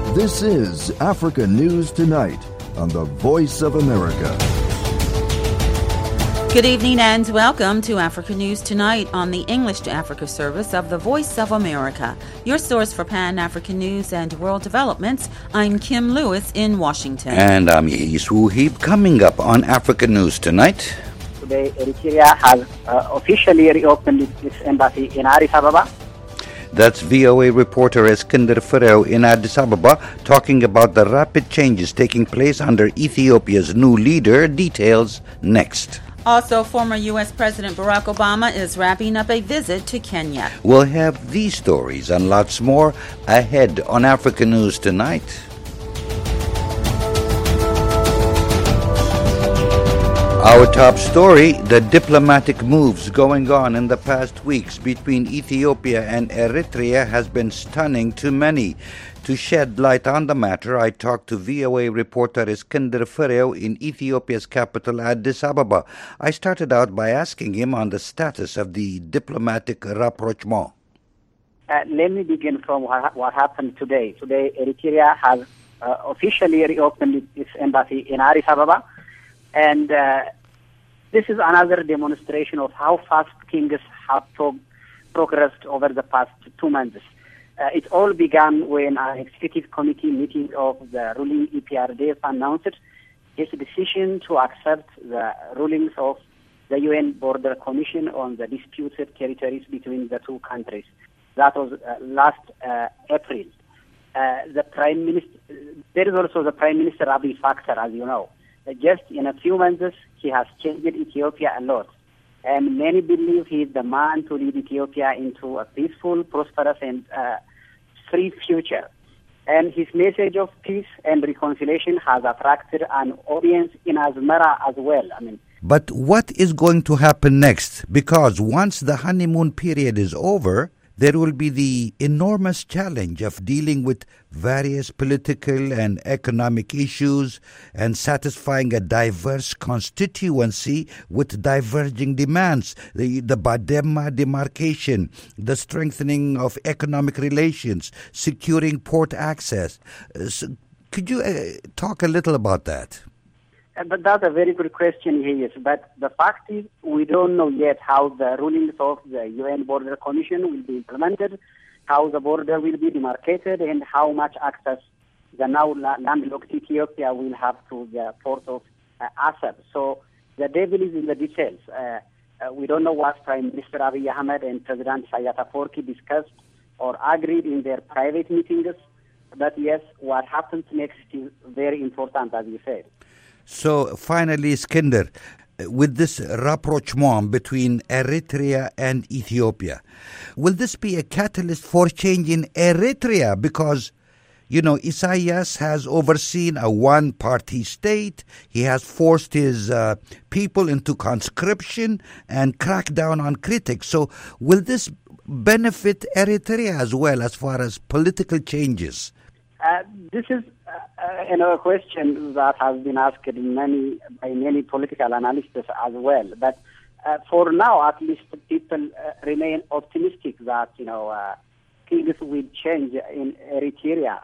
This is Africa News Tonight on the Voice of America. Good evening and welcome to Africa News Tonight on the English to Africa service of the Voice of America, your source for Pan-African news and world developments. I'm Kim Lewis in Washington. And I'm Yis Wuhib. Coming up on Africa News Tonight. Today, Eritrea has officially reopened its embassy in Addis Ababa. That's VOA reporter Eskinder Ferrell in Addis Ababa talking about the rapid changes taking place under Ethiopia's new leader. Details next. Also, former U.S. President Barack Obama is wrapping up a visit to Kenya. We'll have these stories and lots more ahead on Africa News Tonight. Our top story, the diplomatic moves going on in the past weeks between Ethiopia and Eritrea has been stunning to many. To shed light on the matter, I talked to VOA reporter Eskinder Ferrell in Ethiopia's capital, Addis Ababa. I started out by asking him on the status of the diplomatic rapprochement. Let me begin from what happened today. Today, Eritrea has officially reopened its embassy in Addis Ababa. And this is another demonstration of how fast things have progressed over the past 2 months. It all began when an executive committee meeting of the ruling EPRDF announced its decision to accept the rulings of the UN Border Commission on the disputed territories between the two countries. That was last April. The Prime Minister, there is also the Prime Minister Abiy factor, as you know. Just in a few months, he has changed Ethiopia a lot. And many believe he is the man to lead Ethiopia into a peaceful, prosperous, and free future. And his message of peace and reconciliation has attracted an audience in Asmara as well. But what is going to happen next? Because once the honeymoon period is over, there will be the enormous challenge of dealing with various political and economic issues and satisfying a diverse constituency with diverging demands. The Badema demarcation, the strengthening of economic relations, securing port access. Could you talk a little about that? But that's a very good question, yes. But the fact is, we don't know yet how the rulings of the UN Border Commission will be implemented, how the border will be demarcated, and how much access the now landlocked Ethiopia will have to the port of Assab. So the devil is in the details. We don't know what Prime Minister Abiy Ahmed and President Isaias Afwerki discussed or agreed in their private meetings. But yes, what happens next is very important, as you said. So finally, Eskinder, with this rapprochement between Eritrea and Ethiopia, will this be a catalyst for change in Eritrea? Because, you know, Isaias has overseen a one-party state. He has forced his people into conscription and cracked down on critics. So will this benefit Eritrea as well as far as political changes? This is a question that has been asked by many political analysts as well. But for now, at least people remain optimistic that things will change in Eritrea.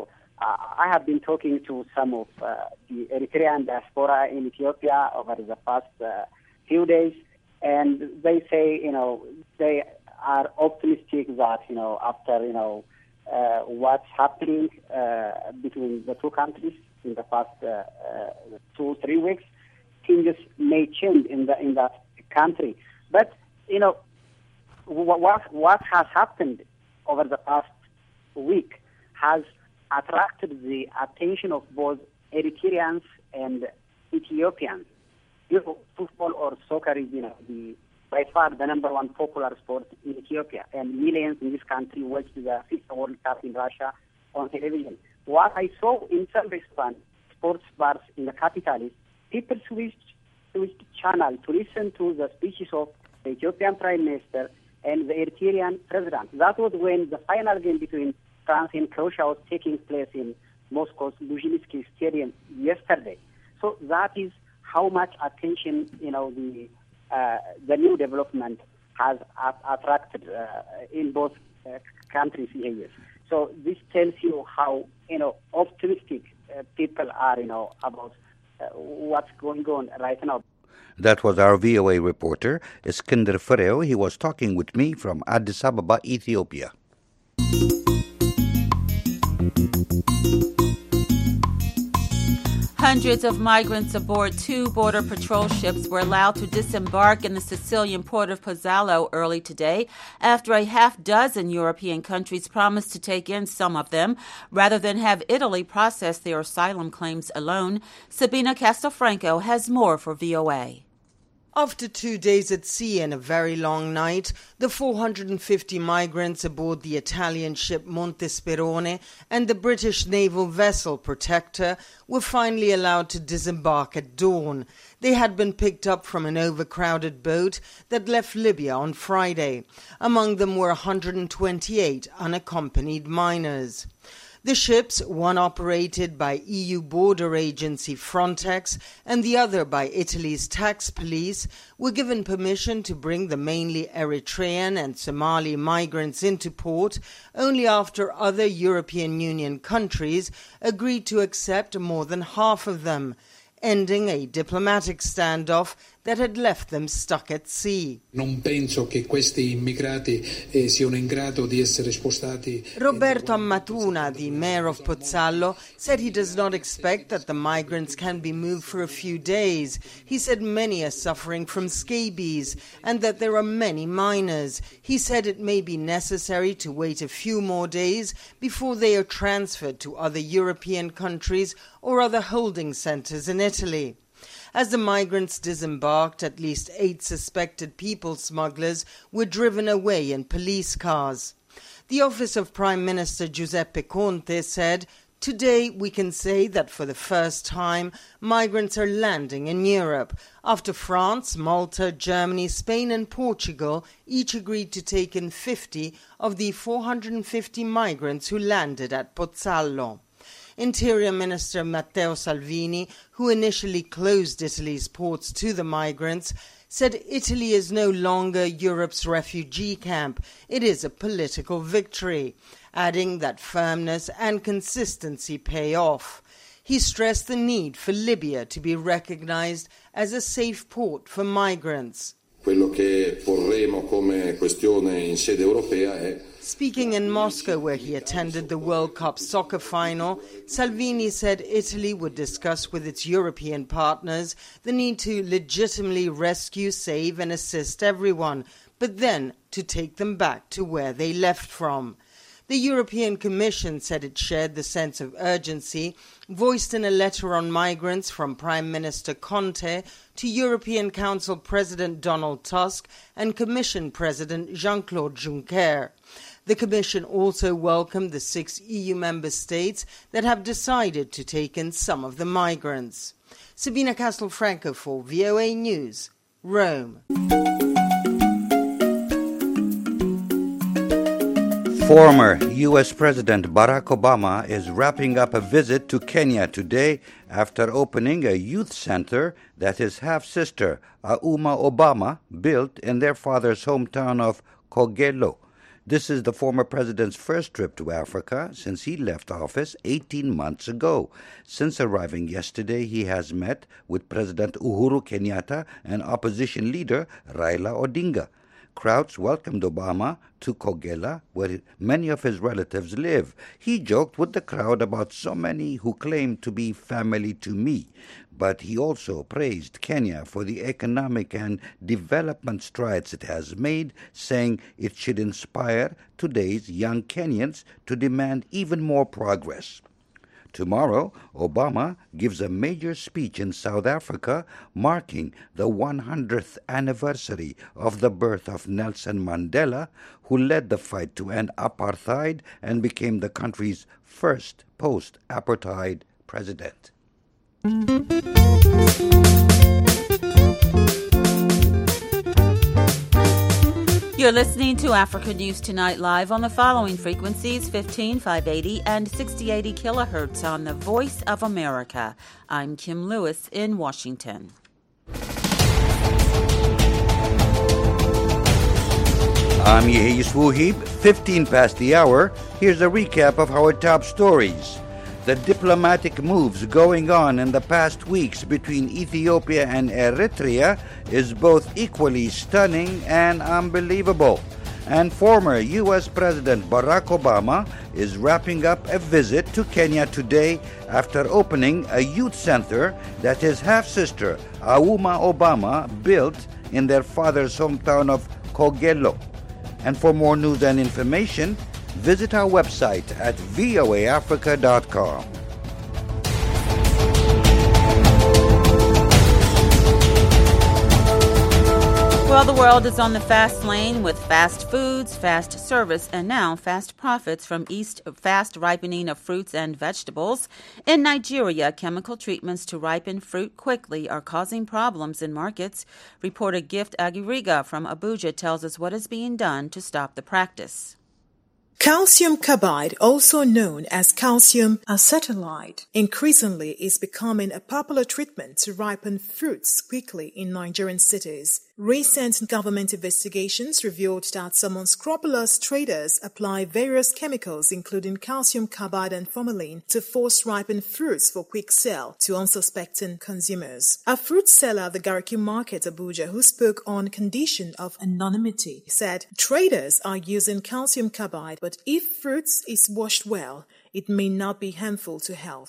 I have been talking to some of the Eritrean diaspora in Ethiopia over the past few days, and they say they are optimistic that after what's happening between the two countries in the past 2-3 weeks, things may change in that country. But what has happened over the past week has attracted the attention of both Eritreans and Ethiopians. Football or soccer is by far the number one popular sport in Ethiopia, and millions in this country watch the FIFA World Cup in Russia on television. What I saw in some restaurants, sports bars in the capital is people switched channel to listen to the speeches of the Ethiopian Prime Minister and the Eritrean President. That was when the final game between France and Croatia was taking place in Moscow's Luzhniki Stadium yesterday. So that is how much attention the new development has attracted in both countries' areas. So this tells you how, optimistic people are, about what's going on right now. That was our VOA reporter, Iskender Fereo. He was talking with me from Addis Ababa, Ethiopia. Hundreds of migrants aboard 2 border patrol ships were allowed to disembark in the Sicilian port of Pozzallo early today after a half-dozen European countries promised to take in some of them rather than have Italy process their asylum claims alone. Sabina Castelfranco has more for VOA. After 2 days at sea and a very long night, the 450 migrants aboard the Italian ship Montesperone and the British naval vessel Protector were finally allowed to disembark at dawn. They had been picked up from an overcrowded boat that left Libya on Friday. Among them were 128 unaccompanied minors. The ships, one operated by EU border agency Frontex and the other by Italy's tax police, were given permission to bring the mainly Eritrean and Somali migrants into port only after other European Union countries agreed to accept more than half of them, ending a diplomatic standoff that had left them stuck at sea. Non penso che questi immigrati siano in grado di essere spostati. Roberto Ammatuna, the mayor of Pozzallo, said he does not expect that the migrants can be moved for a few days. He said many are suffering from scabies and that there are many minors. He said it may be necessary to wait a few more days before they are transferred to other European countries or other holding centres in Italy. As the migrants disembarked, at least 8 suspected people smugglers were driven away in police cars. The office of Prime Minister Giuseppe Conte said, "Today we can say that for the first time migrants are landing in Europe, after France, Malta, Germany, Spain and Portugal each agreed to take in 50 of the 450 migrants who landed at Pozzallo." Interior Minister Matteo Salvini, who initially closed Italy's ports to the migrants, said Italy is no longer Europe's refugee camp. It is a political victory, adding that firmness and consistency pay off. He stressed the need for Libya to be recognized as a safe port for migrants. Quello che porremo come questione in sede europea è. Speaking in Moscow, where he attended the World Cup soccer final, Salvini said Italy would discuss with its European partners the need to legitimately rescue, save and assist everyone, but then to take them back to where they left from. The European Commission said it shared the sense of urgency voiced in a letter on migrants from Prime Minister Conte to European Council President Donald Tusk and Commission President Jean-Claude Juncker. The Commission also welcomed the 6 EU member states that have decided to take in some of the migrants. Sabina Castelfranco for VOA News, Rome. Former U.S. President Barack Obama is wrapping up a visit to Kenya today after opening a youth center that his half-sister, Auma Obama, built in their father's hometown of Kogelo. This is the former president's first trip to Africa since he left office 18 months ago. Since arriving yesterday, he has met with President Uhuru Kenyatta and opposition leader Raila Odinga. Crowds welcomed Obama to Kogelo, where many of his relatives live. He joked with the crowd about so many who claim to be family to me. But he also praised Kenya for the economic and development strides it has made, saying it should inspire today's young Kenyans to demand even more progress. Tomorrow, Obama gives a major speech in South Africa marking the 100th anniversary of the birth of Nelson Mandela, who led the fight to end apartheid and became the country's first post-apartheid president. You're listening to Africa News Tonight live on the following frequencies, 15,580 and 6080 kilohertz on the Voice of America. I'm Kim Lewis in Washington. I'm Yehis Wuhib, 15 past the hour. Here's a recap of our top stories. The diplomatic moves going on in the past weeks between Ethiopia and Eritrea is both equally stunning and unbelievable. And former U.S. President Barack Obama is wrapping up a visit to Kenya today after opening a youth center that his half-sister, Auma Obama, built in their father's hometown of Kogelo. And for more news and information, visit our website at voaafrica.com. Well, the world is on the fast lane with fast foods, fast service, and now fast profits from fast ripening of fruits and vegetables. In Nigeria, chemical treatments to ripen fruit quickly are causing problems in markets. Reporter Gift Agiriga from Abuja tells us what is being done to stop the practice. Calcium carbide, also known as calcium acetylide, increasingly is becoming a popular treatment to ripen fruits quickly in Nigerian cities. Recent government investigations revealed that some unscrupulous traders apply various chemicals including calcium carbide and formalin to force-ripen fruits for quick sale to unsuspecting consumers. A fruit seller at the Gariki Market, Abuja, who spoke on condition of anonymity, said traders are using calcium carbide, but if fruits is washed well, it may not be harmful to health.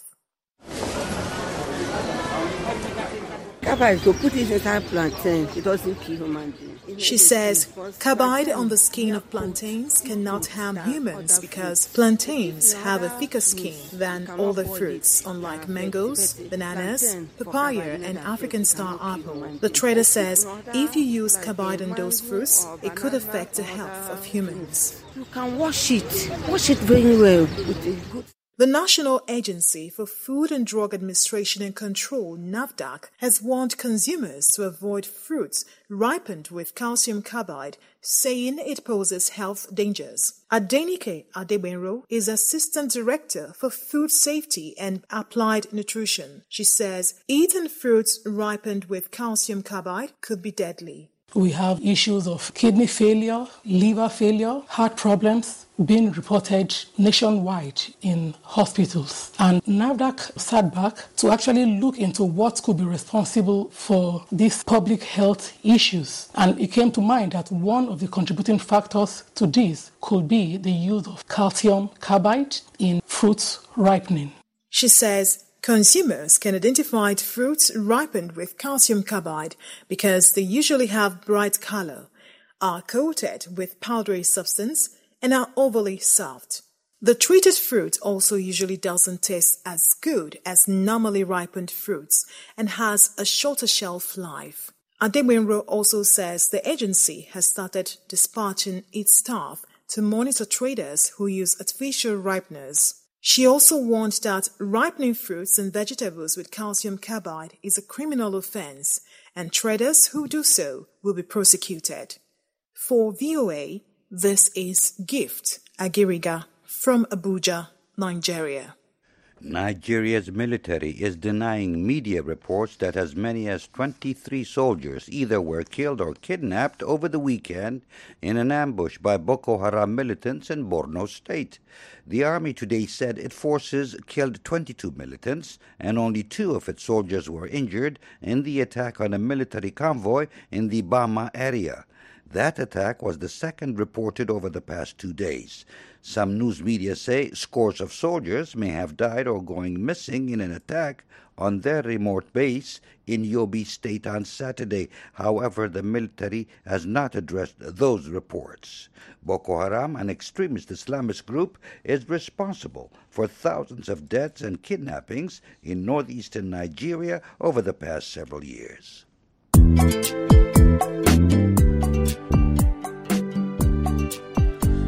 To put it inside plantain, it doesn't kill human beings. She says carbide on the skin of plantains cannot harm humans because plantains have a thicker skin than other fruits, unlike mangoes, bananas, papaya, and African star apple. The trader says if you use carbide on those fruits, it could affect the health of humans. You can wash it very well with a good. The National Agency for Food and Drug Administration and Control, NAFDAC, has warned consumers to avoid fruits ripened with calcium carbide, saying it poses health dangers. Adenike Adebenro is Assistant Director for Food Safety and Applied Nutrition. She says eating fruits ripened with calcium carbide could be deadly. We have issues of kidney failure, liver failure, heart problems being reported nationwide in hospitals. And NAFDAC sat back to actually look into what could be responsible for these public health issues. And it came to mind that one of the contributing factors to this could be the use of calcium carbide in fruits ripening. She says consumers can identify fruits ripened with calcium carbide because they usually have bright color, are coated with powdery substance, and are overly soft. The treated fruit also usually doesn't taste as good as normally ripened fruits and has a shorter shelf life. Adebenro also says the agency has started dispatching its staff to monitor traders who use artificial ripeners. She also warned that ripening fruits and vegetables with calcium carbide is a criminal offense, and traders who do so will be prosecuted. For VOA, this is Gift Agiriga from Abuja, Nigeria. Nigeria's military is denying media reports that as many as 23 soldiers either were killed or kidnapped over the weekend in an ambush by Boko Haram militants in Borno State. The army today said its forces killed 22 militants and only 2 of its soldiers were injured in the attack on a military convoy in the Bama area. That attack was the second reported over the past 2 days. Some news media say scores of soldiers may have died or going missing in an attack on their remote base in Yobe State on Saturday. However, the military has not addressed those reports. Boko Haram, an extremist Islamist group, is responsible for thousands of deaths and kidnappings in northeastern Nigeria over the past several years.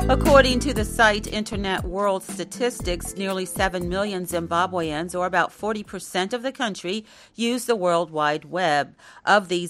According to the site Internet World Statistics, nearly 7 million Zimbabweans, or about 40% of the country, use the World Wide Web. Of these,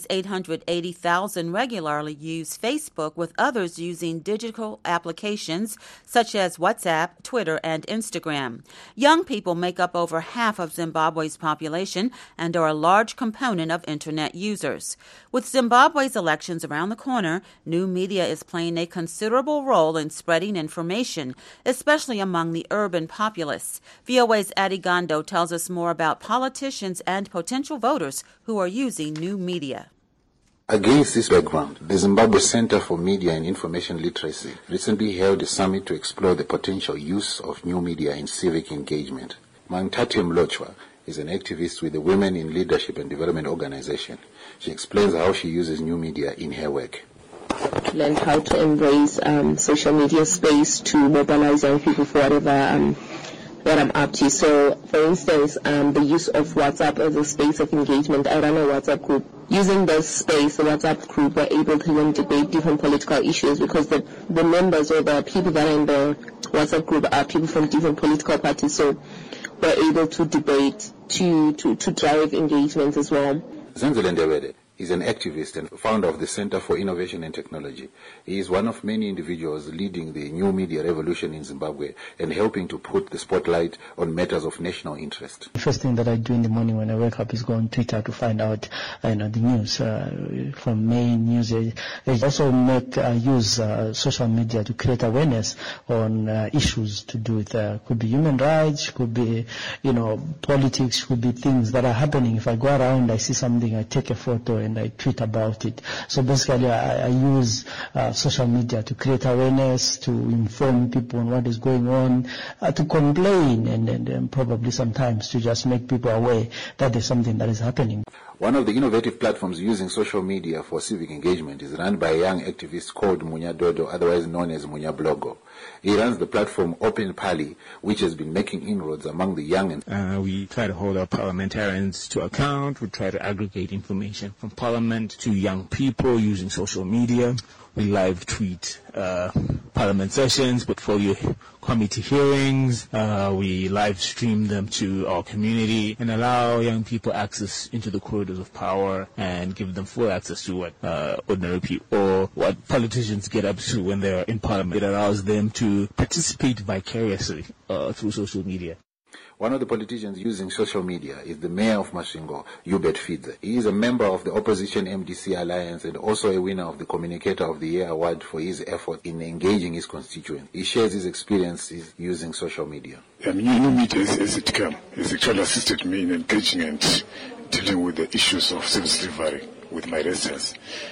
880,000 regularly use Facebook, with others using digital applications such as WhatsApp, Twitter, and Instagram. Young people make up over half of Zimbabwe's population and are a large component of Internet users. With Zimbabwe's elections around the corner, new media is playing a considerable role in spreading information, especially among the urban populace. VOA's Adi Gondo tells us more about politicians and potential voters who are using new media. Against this background, the Zimbabwe Center for Media and Information Literacy recently held a summit to explore the potential use of new media in civic engagement. Mantate Mlochwa is an activist with the Women in Leadership and Development organization. She explains how she uses new media in her work. Learned how to embrace social media space to mobilize young people for whatever what I'm up to. So, for instance, the use of WhatsApp as a space of engagement. I run a WhatsApp group. Using this space, the WhatsApp group, we're able to then debate different political issues because the members or the people that are in the WhatsApp group are people from different political parties. So, we're able to debate, to drive engagement as well. Zenzele Ndebele is an activist and founder of the Center for Innovation and Technology. He is one of many individuals leading the new media revolution in Zimbabwe and helping to put the spotlight on matters of national interest. The first thing that I do in the morning when I wake up is go on Twitter to find out the news from main news. I also use social media to create awareness on issues to do with could be human rights, could be politics, could be things that are happening. If I go around, I see something, I take a photo and I tweet about it. So basically I use social media to create awareness, to inform people on what is going on, to complain, and probably sometimes to just make people aware that there's something that is happening. One of the innovative platforms using social media for civic engagement is run by a young activist called Munya Dodo, otherwise known as Munya Blogo. He runs the platform Open Pali, which has been making inroads among the young. We try to hold our parliamentarians to account. We try to aggregate information from parliament to young people using social media. We live tweet parliament sessions, portfolio committee hearings. We live stream them to our community and allow young people access into the corridors of power and give them full access to what ordinary people or what politicians get up to when they're in parliament. It allows them to participate vicariously through social media. One of the politicians using social media is the mayor of Masvingo, Hubert Fidze. He is a member of the opposition MDC Alliance and also a winner of the Communicator of the Year award for his effort in engaging his constituents. He shares his experiences using social media. New media, as it came, has actually assisted me in engaging and dealing with the issues of service delivery with my residents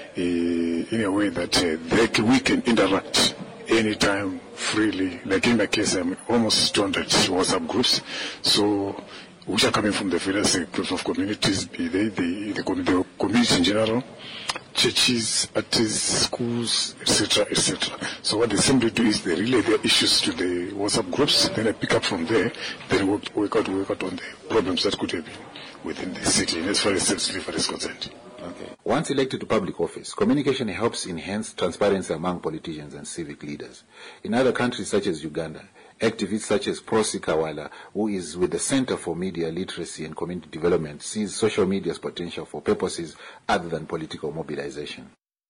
in a way that we can interact anytime, freely. Like in my case, I'm almost 200 WhatsApp groups, so which are coming from the various groups of communities, be they the community in general, churches, artists, schools, etc., etc. So what they simply do is they relay their issues to the WhatsApp groups, then I pick up from there, then work out on the problems that could have been within the city, and as far as service delivery is concerned. Okay. Once elected to public office, communication helps enhance transparency among politicians and civic leaders. In other countries such as Uganda, activists such as Prosi Kawala, who is with the Center for Media Literacy and Community Development, sees social media's potential for purposes other than political mobilization.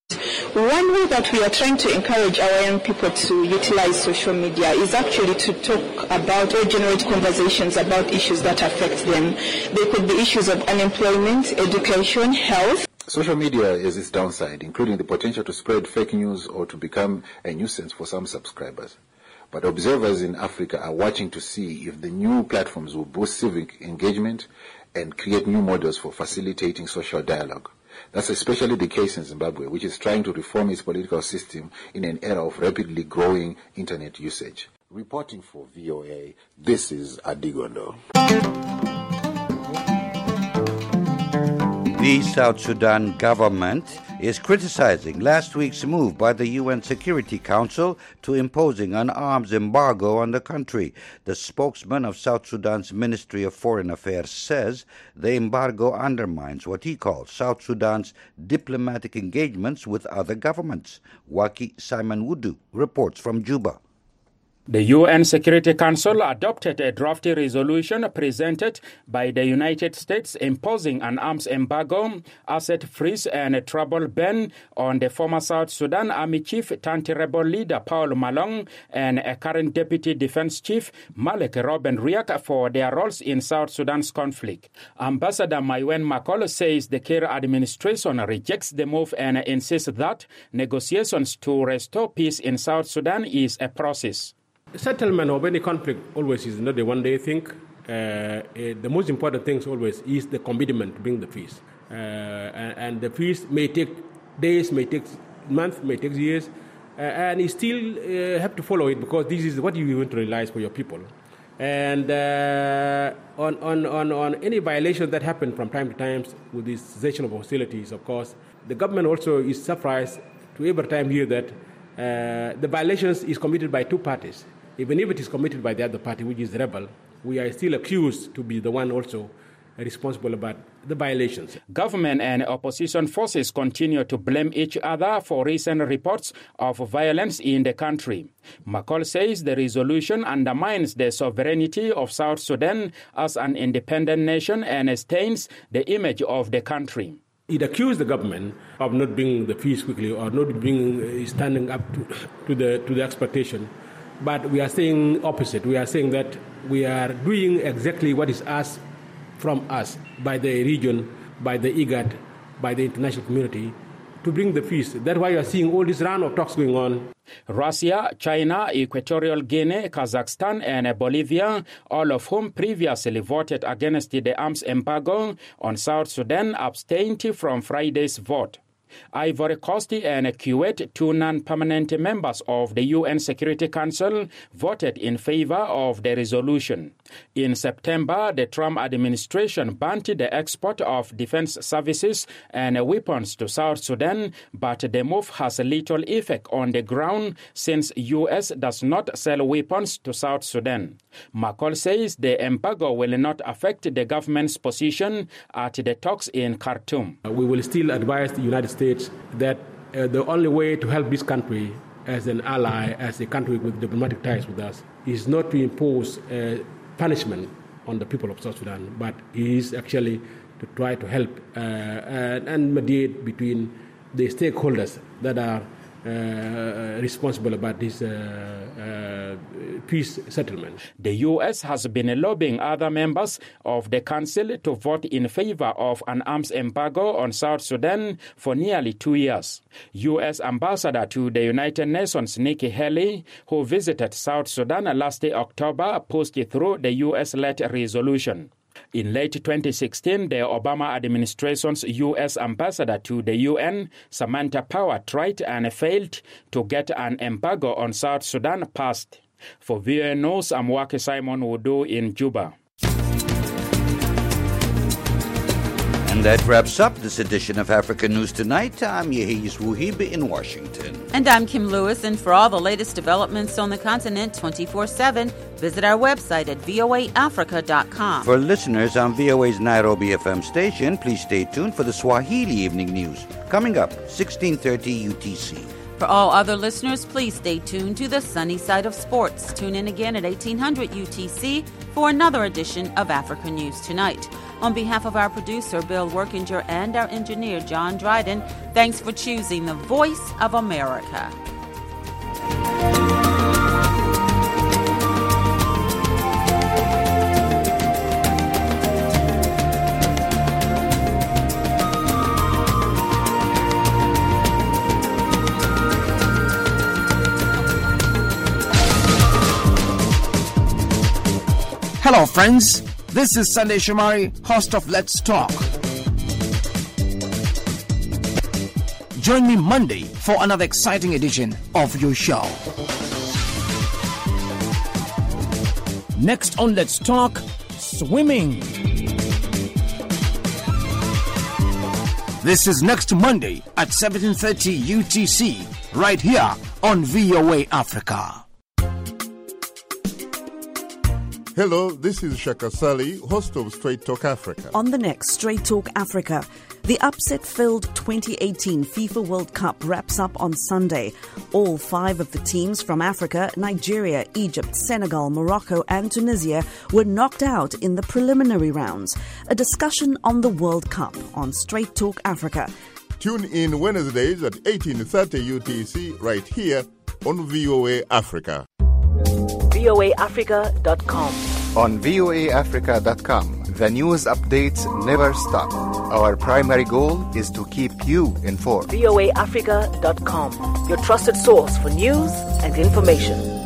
One way that we are trying to encourage our young people to utilize social media is actually to talk about or generate conversations about issues that affect them. They could be issues of unemployment, education, health. Social media has its downside, including the potential to spread fake news or to become a nuisance for some subscribers. But observers in Africa are watching to see if the new platforms will boost civic engagement and create new models for facilitating social dialogue. That's especially the case in Zimbabwe, which is trying to reform its political system in an era of rapidly growing internet usage. Reporting for VOA, this is Adi Gondo. The South Sudan government is criticizing last week's move by the UN Security Council to imposing an arms embargo on the country. The spokesman of South Sudan's Ministry of Foreign Affairs says the embargo undermines what he calls South Sudan's diplomatic engagements with other governments. Waki Simon Wudu reports from Juba. The UN Security Council adopted a draft resolution presented by the United States imposing an arms embargo, asset freeze and a travel ban on the former South Sudan Army Chief turned rebel leader Paul Malong and a current Deputy Defense Chief Malek Robben Riek for their roles in South Sudan's conflict. Ambassador Maiwen Makol says the Kiir administration rejects the move and insists that negotiations to restore peace in South Sudan is a process. Settlement of any conflict always is not a one-day thing. The most important thing always is the commitment to bring the peace. And the peace may take days, may take months, may take years, and you still have to follow it because this is what you want to realize for your people. And on any violation that happen from time to time with this cessation of hostilities, of course, the government also is surprised to every time hear that the violations is committed by two parties. Even if it is committed by the other party, which is the rebel, we are still accused to be the one also responsible about the violations. Government and opposition forces continue to blame each other for recent reports of violence in the country. McCall says the resolution undermines the sovereignty of South Sudan as an independent nation and stains the image of the country. It accused the government of not bringing the peace quickly or not standing up to the expectation. But we are saying opposite. We are saying that we are doing exactly what is asked from us by the region, by the IGAD, by the international community to bring the peace. That's why you are seeing all this round of talks going on. Russia, China, Equatorial Guinea, Kazakhstan, and Bolivia, all of whom previously voted against the arms embargo on South Sudan, abstained from Friday's vote. Ivory Coast and Kuwait, two non-permanent members of the UN Security Council, voted in favor of the resolution. In September, the Trump administration banned the export of defense services and weapons to South Sudan, but the move has little effect on the ground since U.S. does not sell weapons to South Sudan. McCall says the embargo will not affect the government's position at the talks in Khartoum. We will still advise the United States that the only way to help this country as an ally, as a country with diplomatic ties with us, is not to impose punishment on the people of South Sudan, but is actually to try to help and mediate between the stakeholders that are responsible about this peace settlement. The U.S. has been lobbying other members of the Council to vote in favor of an arms embargo on South Sudan for nearly 2 years. U.S. Ambassador to the United Nations Nikki Haley, who visited South Sudan last October, posted through the U.S.-led resolution. In late 2016, the Obama administration's U.S. ambassador to the UN, Samantha Power, tried and failed to get an embargo on South Sudan passed. For VOA News, I'm Wake Simon Wudu in Juba. And that wraps up this edition of Africa News Tonight. I'm Yehis Wuhib in Washington. And I'm Kim Lewis, and for all the latest developments on the continent 24/7, visit our website at voaafrica.com. For listeners on VOA's Nairobi FM station, please stay tuned for the Swahili Evening News, coming up 16:30 UTC. For all other listeners, please stay tuned to the sunny side of sports. Tune in again at 1800 UTC for another edition of Africa News Tonight. On behalf of our producer, Bill Workinger, and our engineer, John Dryden, thanks for choosing the Voice of America. Hello, friends. This is Sunday Shomari, host of Let's Talk. Join me Monday for another exciting edition of your show. Next on Let's Talk, swimming. This is next Monday at 17:30 UTC, right here on VOA Africa. Hello, this is Shaka Sali, host of Straight Talk Africa. On the next Straight Talk Africa, The upset-filled 2018 FIFA World Cup wraps up on Sunday. All 5 of the teams from Africa, Nigeria, Egypt, Senegal, Morocco and Tunisia were knocked out in the preliminary rounds. A discussion on the World Cup on Straight Talk Africa. Tune in Wednesdays at 18:30 UTC right here on VOA Africa. voaafrica.com. On voaafrica.com, the news updates never stop. Our primary goal is to keep you informed. voaafrica.com, your trusted source for news and information.